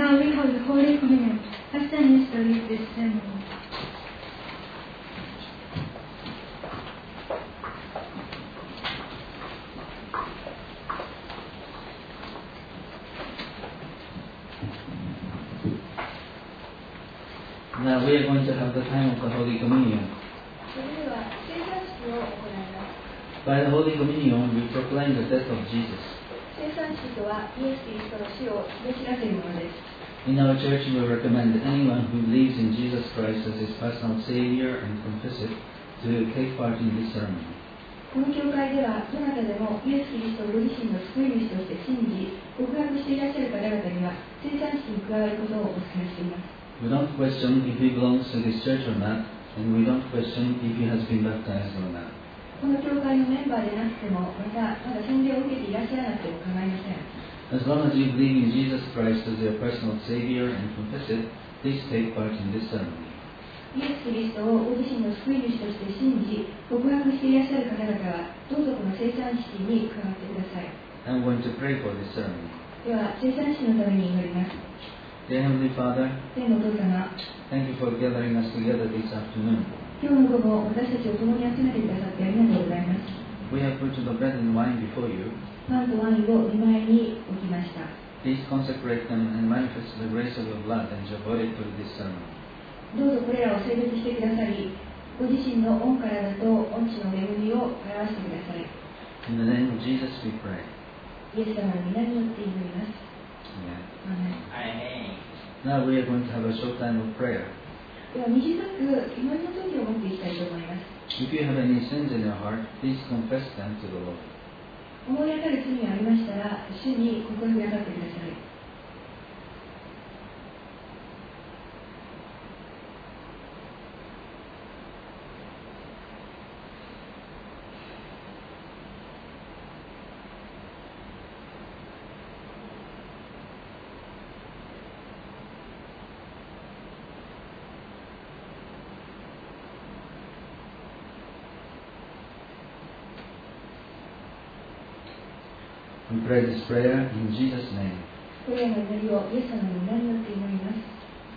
Now we have the Holy Communion. Pastor needs to lead this ceremony. Now we are going to have the time of the Holy Communion. By the Holy Communion, we proclaim the death of Jesus. In our church, we recommend anyone who believes in Jesus Christ as his personal Savior and confess it to take part in this ceremony. この教会ではどなたでもイエス・キリストをご自身の救い主として信じ告白していらっしゃる方々には聖餐式に加わることをお勧めしています。 We don't question if he belongs to this church or not, and we don't question if he has been baptized or not. この教会のメンバーでなくてもまだ洗礼を受けていらっしゃらなくても構いません。 As long as you believe in Jesus Christ as your personal Savior and confess it, please take part in this ceremony. イエス・キリストをご自身の救い主として信じ告白していらっしゃる方々はどうぞこの聖餐式に加わってください。 I'm going to pray for this ceremony. では聖餐式のために祈ります。 Dear Heavenly Father, 天のお父様、 thank you for gathering us together this afternoon. 今日の午後私たちを共に集めてくださってありがとうございます。 We have put the bread and wine before you. パンとワインを御前に置きました。 Please consecrate them and manifest the grace of your blood and your body through this ceremony. どうぞこれらを聖別してくださり、ご自身の御体と御血の恵みを表してください。 In the name of Jesus we pray. イエス様の皆によって祈ります。 Amen. アーメン。 Now we are going to have a short time of prayer. では短く祈りの時を持っていきたいと思います。 If you have any sins in your heart, please confess them to the Lord. 思い当たる罪がありましたら、主に告白なさってください。 We pray this prayer in Jesus' name. これらの祈りをイエス様の皆によって祈ります。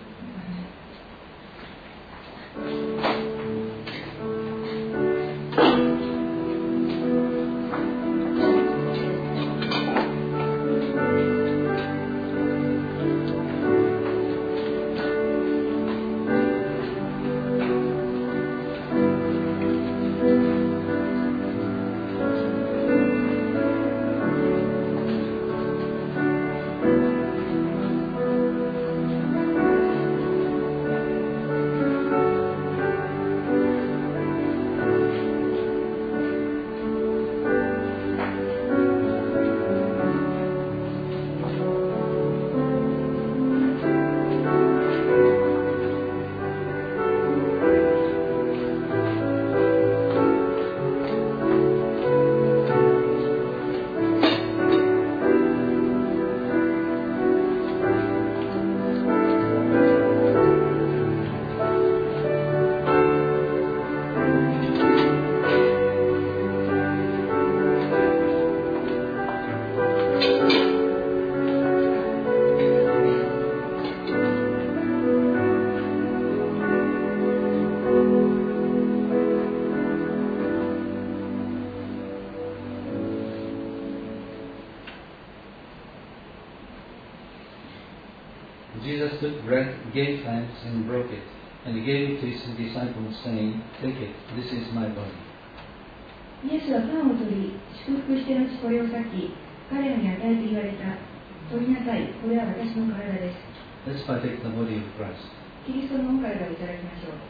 Jesus took bread, gave thanks, and broke it, and he gave it to his disciples, saying, "Take it, this is my body." イエスはパンを取り、祝福して後これを裂き、彼らに与えて言われた。取りなさい、これは私の体です。 Let's partake the body of Christ. キリストの御体をいただきましょう。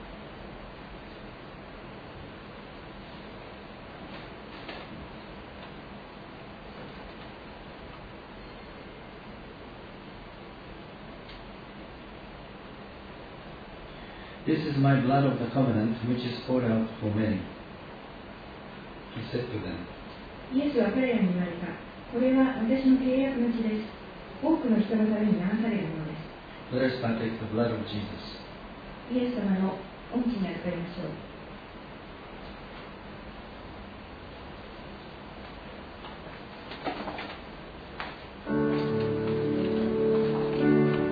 This is my blood of the covenant, which is poured out for many. He said to them. イエスは彼らに言われた。これは私の契約の血です。多くの人のために流されるものです。 Let us partake the blood of Jesus. イエス様の御血に預かりましょう。 「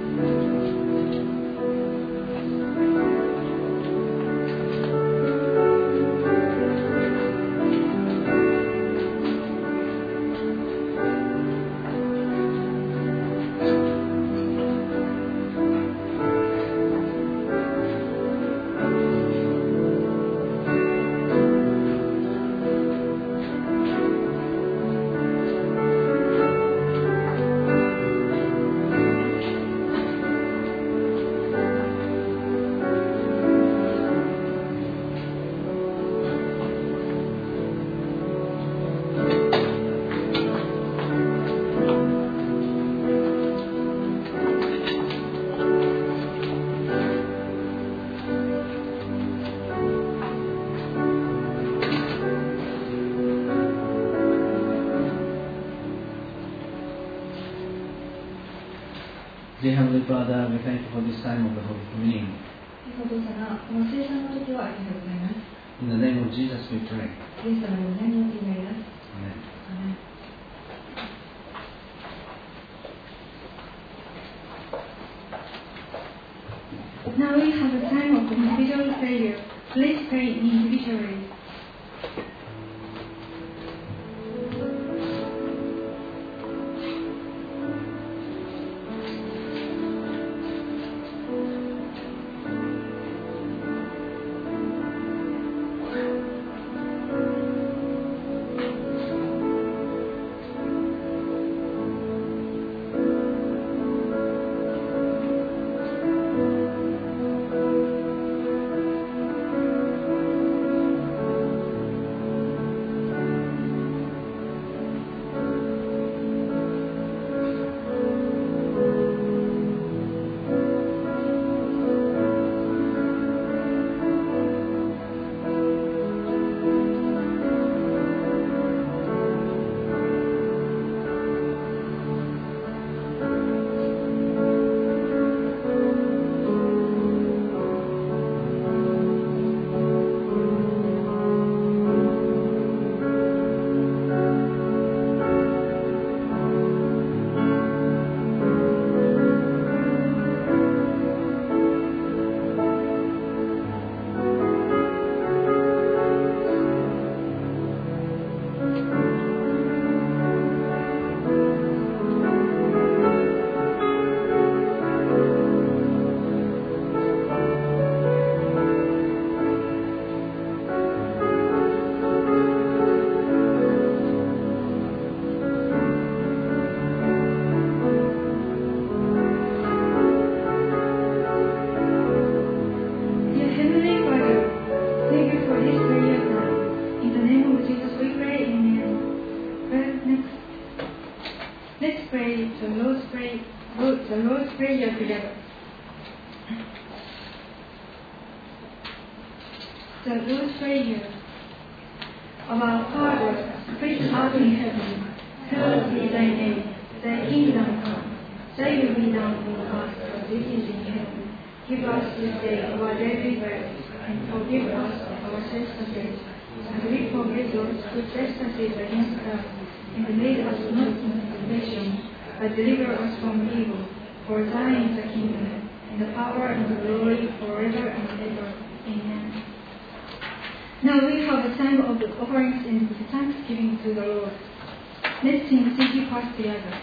Dear Heavenly Father, we thank you for this time of the Holy Communion. お父様、この聖餐の時はありがとうございます。 In the name of Jesus we pray. イエス様の名によって祈ります。 Amen. アーメン。 Now we have a time of individual prayer. Please pray individually. The Lord's Prayer together. The Lord's Prayer. Our Father, which art in heaven, hallowed be thy name. Thy kingdom come. Thy will be done on earth as it is in heaven. Give us this day our daily bread, and forgive us our trespasses, as we forgive those who trespass against us. And lead us not into temptation, but deliver us from evil. For thine is the kingdom, and the power, and the glory, forever and ever. Amen. Now we have a time of the offerings and thanksgiving to the Lord. Let's sing City Pass together.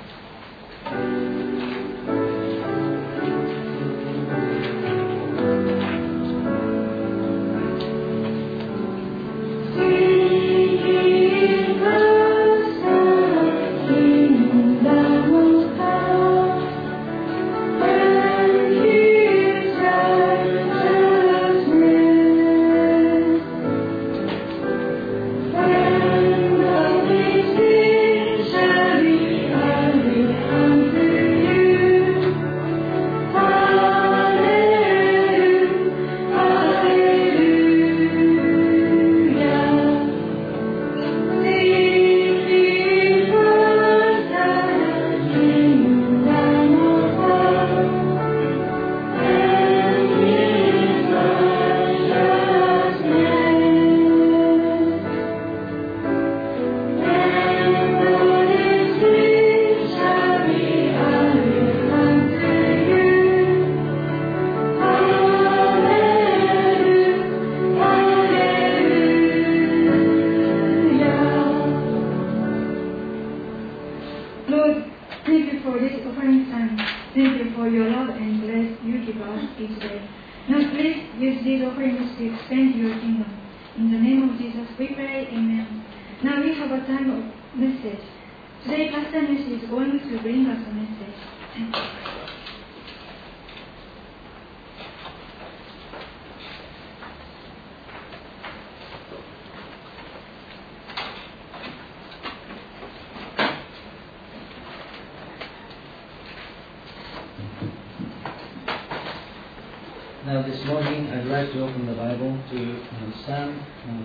Now this morning I'd like to open the Bible to Psalm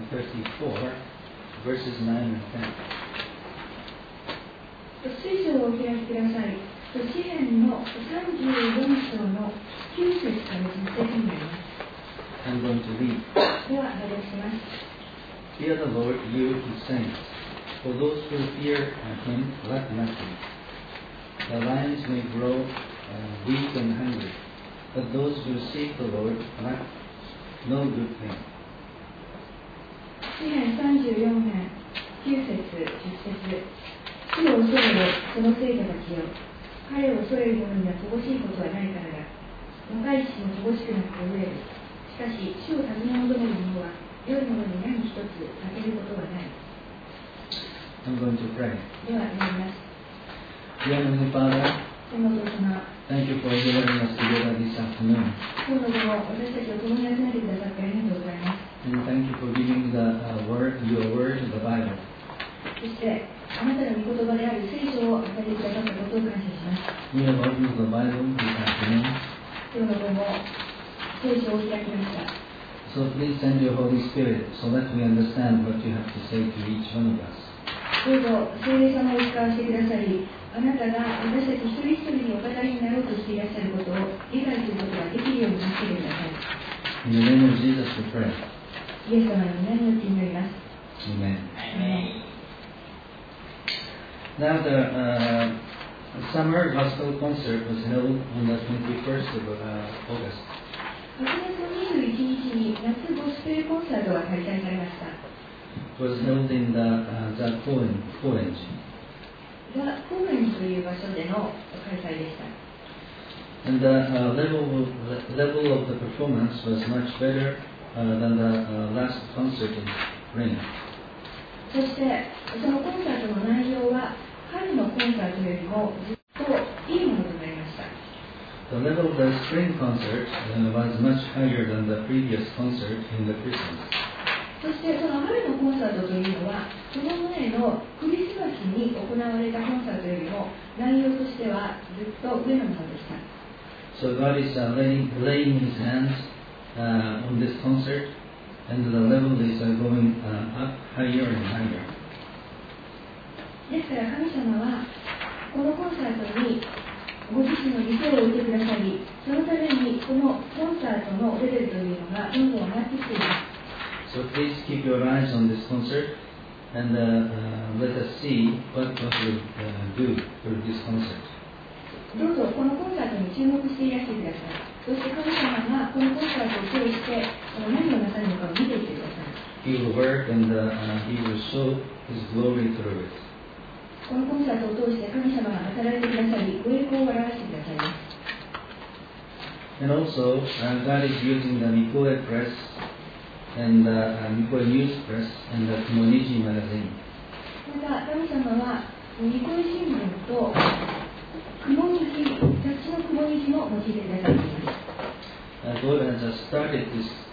34, verses 9 and 10. 聖書をお開きください。 詩編の34章の9節から10節になります。 I'm going to read. では、朗読します。 Fear the Lord, you his saints, for those who fear him lack nothing. The lions may grow weak and hungry, but those who seek the Lord lack no good thing. 詩編34編9節10節。主を恐れよ、その生徒たちよ。彼を恐れる者には乏しいことはないからだ。若いしも乏しくなく飢える。しかし、主を尋ね求める者は、良いものに何一つ欠けることはない。 I'm going to pray. では、祈ります。 Dear Heavenly Father, 天のお父様、 thank you for gathering us together this afternoon. 今日の午後、私たちを共に集めてくださってありがとうございます。 And thank you for giving your word, the Bible. そして、あなたの御言葉である聖書を与えてくださったことを感謝します。 We have opened the Bible this afternoon. 今日の午後、聖書を開きました。 So please send your Holy Spirit so that we understand what you have to say to each one of us. どうぞ聖霊様を使わせてくださり、あなたが私たち一人一人にお語りになろうとしていらっしゃることを理解することができるように助けてください。 In the name of Jesus we pray. イエス様の皆によって祈ります。 Amen. Now the summer gospel concert was held on the 21st of August. 8月の21日に夏ゴスペルコンサートが開催されました。 It was held in the College. ザ・コーメンという場所での開催でした。 And the level of the performance was much better than the last concert in spring. そしてそのコンサートの内容は春のコンサートよりもずっといいものとなりました。 The level of the spring concert was much higher than the previous concert in the Christmas. そしてその春のコンサートというのはその前のクリスマスに行われたコンサートよりも内容としてはずっと上のものでした。 So God is laying His hands on this concert, and the level is going up higher and higher. ですから神様はこのコンサートにご自身の理性を置いてくださり、そのためにこのコンサートのレベルというのがどんどん上がってきています。 So please keep your eyes on this concert, and let us see what God will do through this concert. どうぞこのコンサートに注目していらしてください。そして神様がこのコンサートを通して何をなさるのかを見ていってください。 He will work, and He will show His glory through it. このコンサートを通して神様が働いてくださり、ご栄光を表してくださいます。 And also, God is using the Mikoe Press and Mikoe News Press and the Kumoniji magazine. また神様はニコイ新聞とクモニジ、雑誌のクモニジも用いてくださっています。 God has started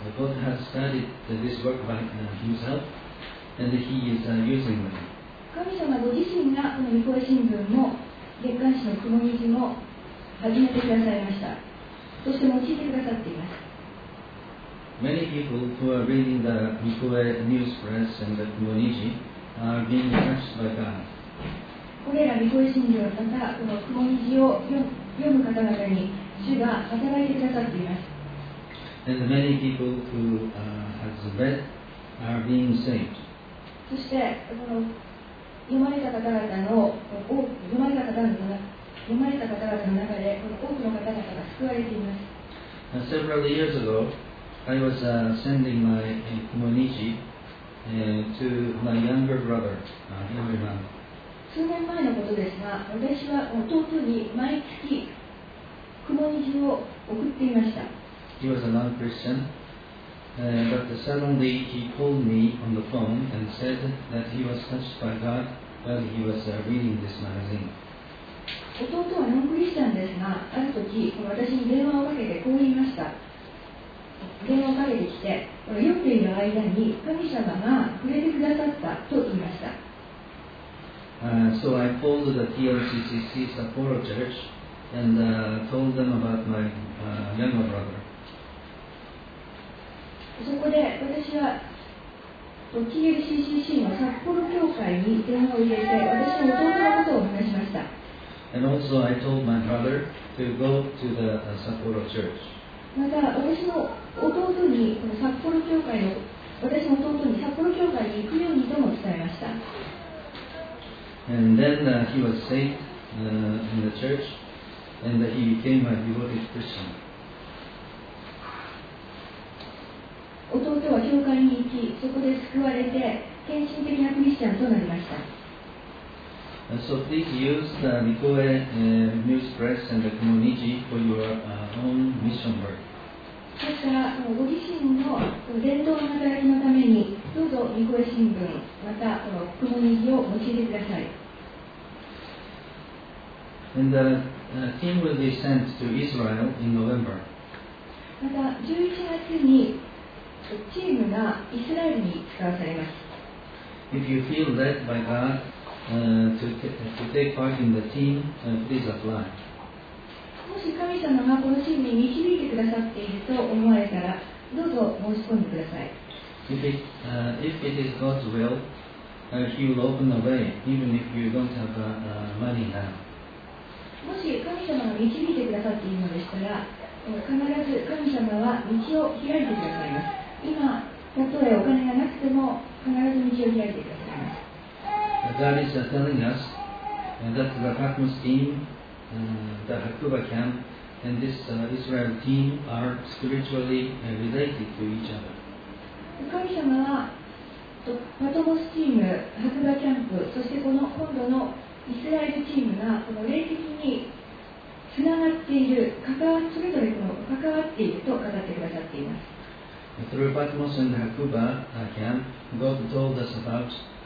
this work by Himself, and He is using them. 神様ご自身がこのニコイ新聞も月刊誌のクモニジも始めてくださいました。そして用いてくださっています。 Many people who are reading the Mikoe News Press and the Kumoniji are being touched by God. これらニコイ新聞、またこのクモニジを読む方々に主が働いてくださっています。 And many people who has read are being saved. そしてこの読まれた方々の中でこの多くの方々が救われています。 Several years ago, I was sending my Kumoniji to my younger brother every month. 数年前のことですが、私は弟に毎月クモニジを送っていました。 He was a non-Christian, but suddenly he called me on the phone and said that he was touched by God while he was reading this magazine. 弟はノンクリスチャンですが、ある時私に電話をかけてこう言いました。電話をかけてきて、読んでいる間に神様が触れてくださったと言いました。 So I called the TLCCC Sapporo Church and told them about my younger brother. そこで私は TLCCC の札幌教会に電話を入れて、私の弟のことを話しました。 And also I told my brother to go to the Sapporo church. また私の弟にこの札幌教会の私の弟に札幌教会に行くようにとも伝えました。 And then he was saved in the church, and he became a devoted Christian. 弟は教会に行き、そこで救われて献身的なクリスチャンとなりました。 So please use the Mikoe News Press and the Komoniji for your own mission work. ですからご自身の伝道の働きのためにどうぞミコエ新聞またこのクモニジを用いてください。 And the team will be sent to Israel in November. また11月にチームがイスラエルに使わされます。 If you feel led by God to take part in the team, please apply. もし神様がこのチームに導いてくださっていると思われたらどうぞ申し込んでください。 If it is God's will, He will open a way, even if you don't have money now. もし神様が導いてくださっているのでしたら、必ず神様は道を開いてくださいます。今、たとえお金がなくても必ず道を開いてくださいます。 God is telling us that the Patmos team, the Hakuba camp, and this Israel team are spiritually related to each other. 神様はパトモスチーム、白馬キャンプ、そしてこの今度のイスラエルチームがこの霊的につながっている、それぞれ関わっていると語ってくださっています。 Through Patmos and Hakuba camp, God told us about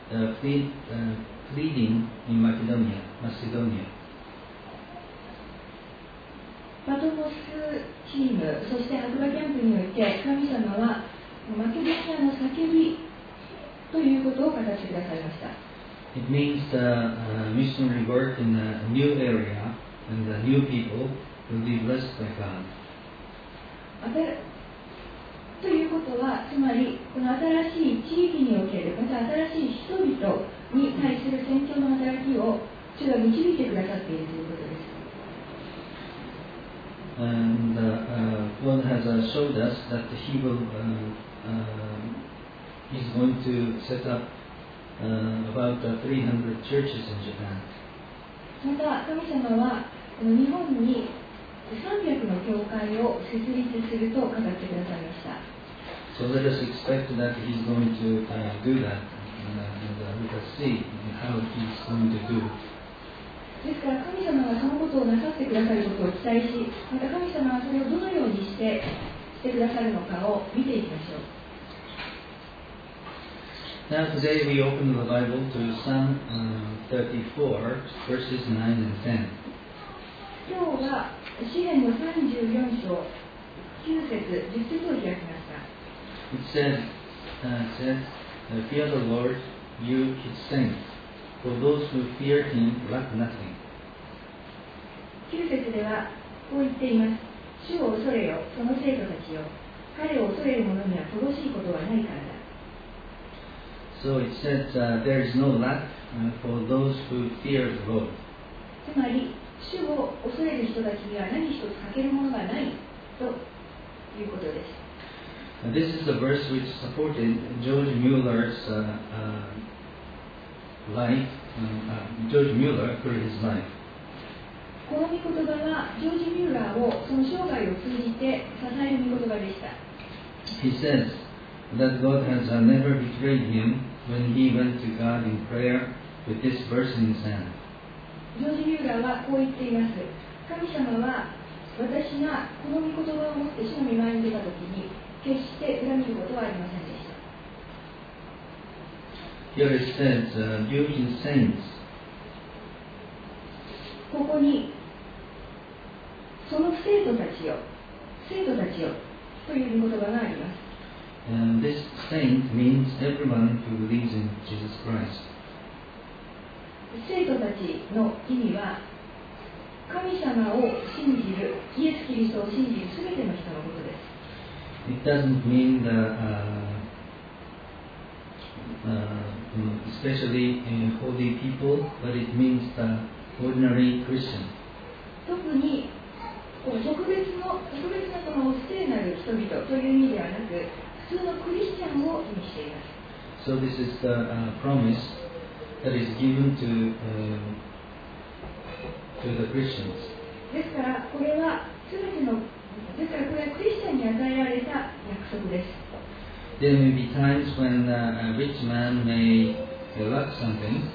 pleading in Macedonia. パトモスチーム、そして白馬キャンプにおいて神様はマケドニアの叫びということを語ってくださいました。 It means the missionary work in a new area and the new people will be blessed by God. ということは、つまりこの新しい地域における、また新しい人々に対する宣教の働きを主が導いてくださっているということです。And God has showed us that He will He's going to set up about 300 churches in Japan. また神様は日本に300の教会を設立すると語ってくださいました。 So let us expect that He's going to do that, and let us see how He's going to do. ですから神様がそのことをなさってくださることを期待し、また神様がそれをどのようにしてくださるのかを見ていきましょう。 Now today we open the Bible to Psalm 34, verses 9 and 10. 今日は詩篇の34章9節10節を開きました。 It says, Fear the Lord, you His saints, for those who fear Him lack nothing. 9節ではこう言っています。主を恐れよ、その生徒たちよ。彼を恐れる者には乏しいことはないからだ。 So it says there is no lack for those who fear the Lord. つまり、主を恐れる人たちには何一つ欠けるものがないということです。 This is the verse which supported George Mueller's life, George Mueller through his life. この御言葉はジョージ・ミューラーをその生涯を通じて支える御言葉でした。 He says that God has never betrayed him when he went to God in prayer with this verse in his hand. ジョージ・ミューラーはこう言っています。神様は私がこの御言葉を持って主の御前に出たときに決して恨みることはありませんでした。 Here it says, you His saints. ここにその生徒たちよという御言葉があります。 This saint means everyone who believes in Jesus Christ. 生徒たちの意味は神様を信じる、イエス・キリストを信じるすべての人のことです。 It doesn't mean especially holy people, but it means ordinary Christians. 特にこの特別なこの聖なる人々という意味ではなく、普通のクリスチャンを意味しています。 So this is the promise that is given to the Christians. ですからこれはクリスチャンに与えられた約束です。 There may be times when a rich man may lack something,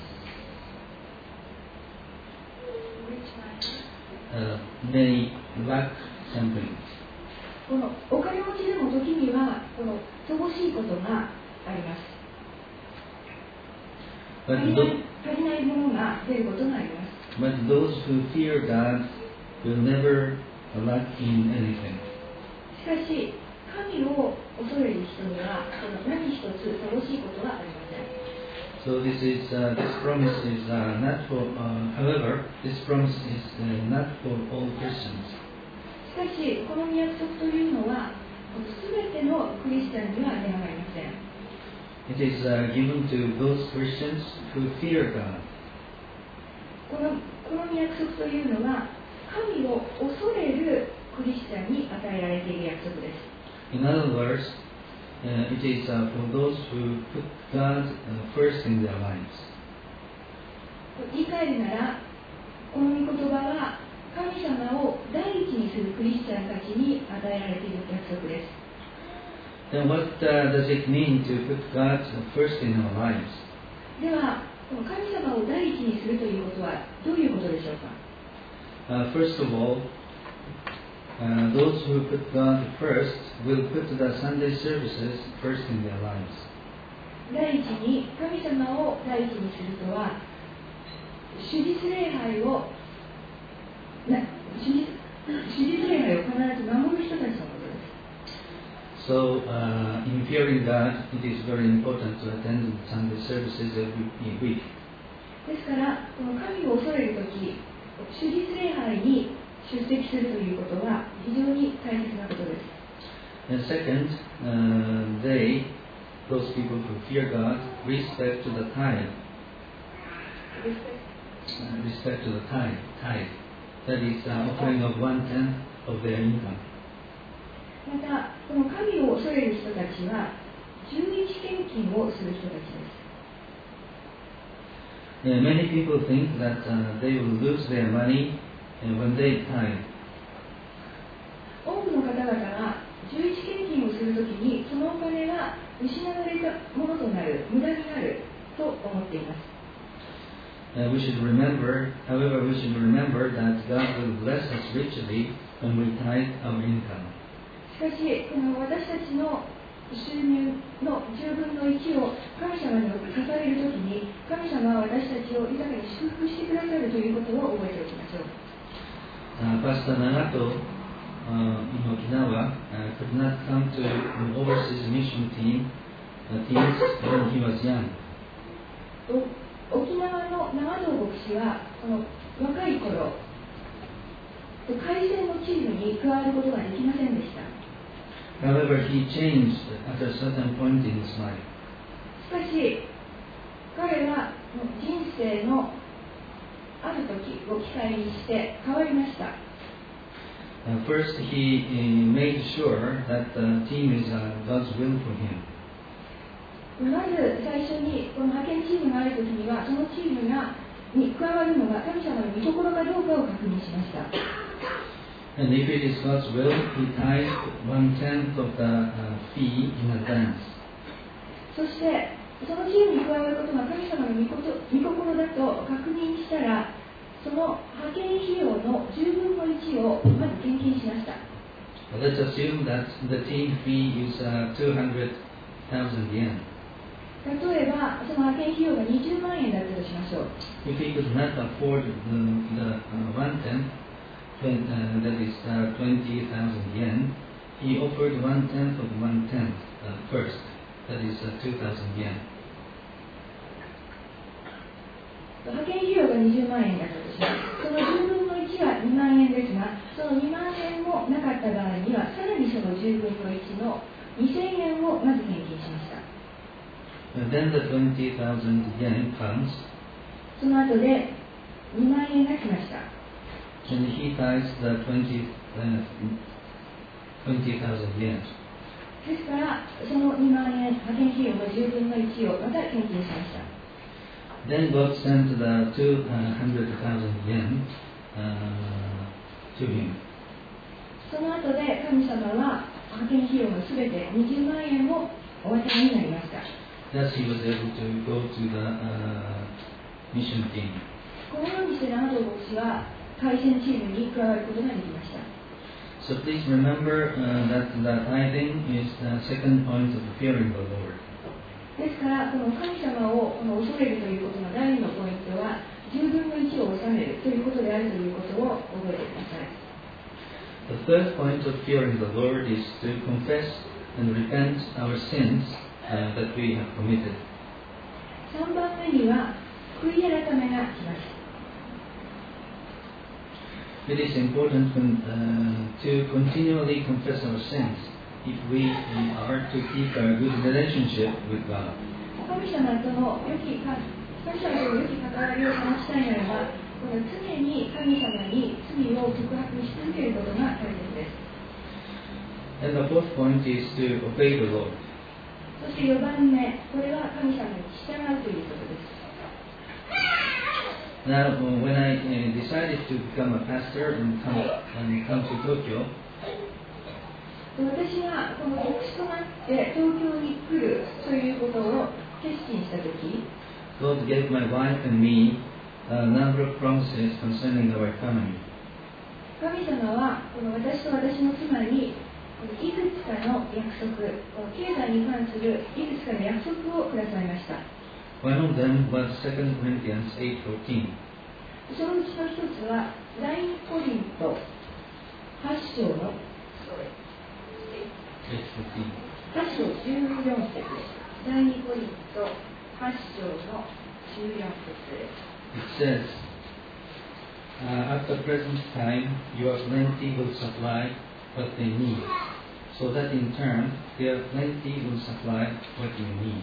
may lack something. このお金持ちでも時にはこの乏しいことがあります。足りないものが出ることがあります。 But those who fear God will never lack in anything. しかし、神を恐れる人には何一つ乏しいことはありません。 So this promise is not for. However, this promise is not for all Christians. しかし、この約束というのは、すべてのクリスチャンには当てはまりません。 It is given to those Christians who fear God. この約束というのは、神を恐れるクリスチャンに与えられている約束です。 In other words, it is for those who put God first in their lives. 言い換えるなら、この御言葉は神様を第一にするクリスチャンたちに与えられている約束です。 Then what does it mean to put God first in our lives? では、神様を第一にするということはどういうことでしょうか。 First of all, those who put God first will put the Sunday services first in their lives. 第一に神様を第一にするとは、主日礼拝を必ず守る人たちのことです。 So, in fearing God, it is very important to attend Sunday services every week. ですから、この神を恐れるとき、主日礼拝に出席するということは非常に大切なことです。 And second, those people who fear God, respect to the tithe. Respect to the tithe. That is offering of 1/10 of their income. また、この神を恐れる人たちは、11献金をする人たちです。 Many people think that they will lose their money when they tithe. 多くの方々が11献金をするときに、そのお金が失われたものとなる、無駄になると思っています。 However, we should remember that God will bless us richly when we tithe our income. しかし、この私たちの収入の10分の1を神様に捧げるときに、神様は私たちを豊かに祝福してくださるということを覚えておきましょう。 Pastor Nagato in Okinawa could not come to an overseas mission teams when he was young. 沖縄の長藤牧師はこの若い頃、海戦のチームに加わることができませんでした。 However, he changed at a certain point in his life. しかし、彼は人生のある時を機会にして変わりました。 First, he made sure that the team is God's will for him. まず最初にこの派遣チームがあるときには、そのチームに加わるのが神様の御心かどうかを確認しました。 And if it is God's will, he tithed 1/10 of the fee in advance. そしてそのチームに加わることが神様の御心だと確認したら、その派遣費用の10分の1をまず献金しました。 Let's assume that the team fee is 200,000 yen. 例えば、その派遣費用が20万円だったとしましょう。 If he could not afford the 1/10, that is 20,000 yen, he offered 1/10 of 1/10 first. That is 2,000 yen. 派遣費用が20万円だったとします。その10分の1は2万円ですが、その2万円もなかった場合には、さらにその10分の1の2000円をまず献金しました。 And then the 20,000 yen comes. その後で 2万円が来ました。 And he tithes the 20,000 yen. ですからその2万円派遣費用の10分の1をまた献金しました。 Then God sent the 200,000 yen to him. その後で神様は派遣費用のすべて20万円をお渡しになりました。 Thus he was able to go to the mission team. このようにしてラナド牧師は海戦チームに加わることができました。 So please remember that the tithing is the second point of fearing the Lord. ですからこの神様を恐れるということの第2のポイントは10分の1を納めるということであるということを覚えてください。 The third point of fearing the Lord is to confess and repent our sins that we have committed. 3番目には悔い改めが来ます。 It is important to continually confess our sins if we are to keep a good relationship with God. 神様との良き関わりを保ちたいならば、この常に神様に罪を告白し続けることが大切です。 And the fourth point is to obey the Lord. そして4番目、これは神様に従うということです。 Now, when I decided to become a pastor and come to Tokyo, 私がこの牧師となって東京に来るということを決心したとき、 God gave my wife and me a number of promises concerning our economy. 神様はこの私と私の妻にいくつかの約束、この経済に関するいくつかの約束をくださいました。 One of them was 2 Corinthians 8:14. そのうちの一つは第2コリント8章の8章14節です。第2コリント8章の14節です。 It says, at the present time, your plenty will supply what they need, so that in turn, their plenty will supply what you need.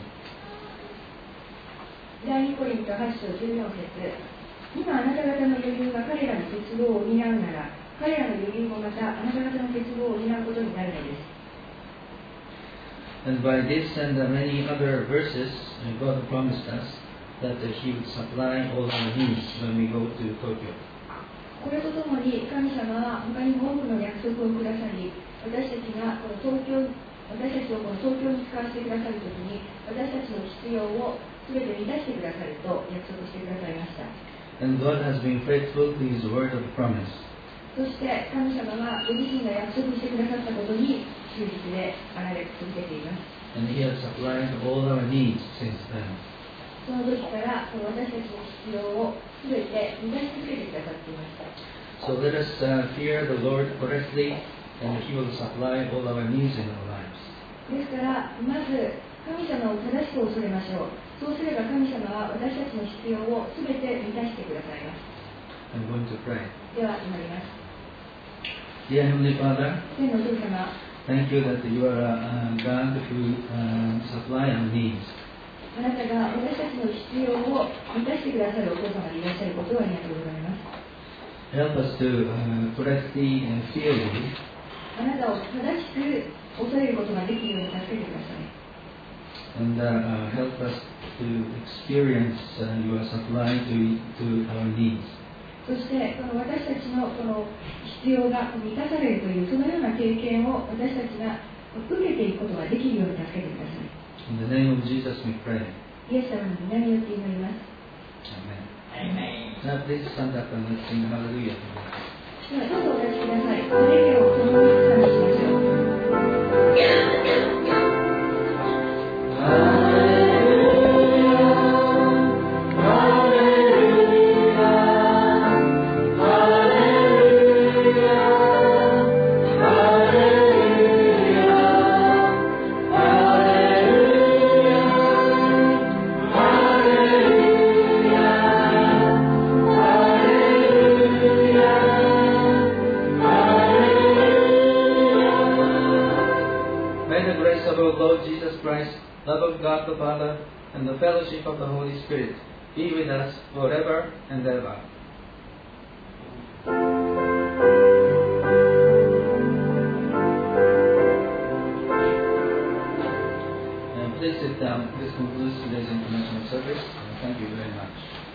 第2コリント8章14節。今あなた方の余裕が彼らの欠乏を補うなら、彼らの余裕もまたあなた方の欠乏を補うことになるのです。 And by this and many other verses, God promised us that He would supply all our needs when we go to Tokyo. これとともに神様は他にも多くの約束をくださり、私たちをこの東京に使わせてくださるときに、私たちの必要を全て満たしてくださると約束してくださいました。 And God has been faithful to His word of promise. そして神様はご自身が約束してくださったことに忠実であられ続けています。 And He has supplied all our needs since then. その時から私たちの必要を全て満たし続けてくださっていました。 So let us fear the Lord correctly, and He will supply all our needs in our lives. ですからまず神様を正しく恐れましょう。そうすれば神様は私たちの必要を全て満たしてくださいます。 I'm going to pray. では祈ります。 Dear Heavenly Father, 天のお父様、 thank you that you are a God who supply our needs. あなたが私たちの必要を満たしてくださるお父様でいらっしゃることをありがとうございます。 Help us to correctly fear you. あなたを正しく恐れることができるように助けてください。 And help us to experience your supply to our needs. そしてこの私たちのこの必要が満たされるというそのような経験を私たちが受けていくことができるように助けてください。 In the name of Jesus we pray. イエス様の皆によって祈ります。 Amen. Now please stand up and let's sing Hallelujah together. ではどうぞお立ちください。それでをそのまま賛美しましょう。 God the Father, and the fellowship of the Holy Spirit be with us forever and ever. this concludes today's international service. Thank you very much.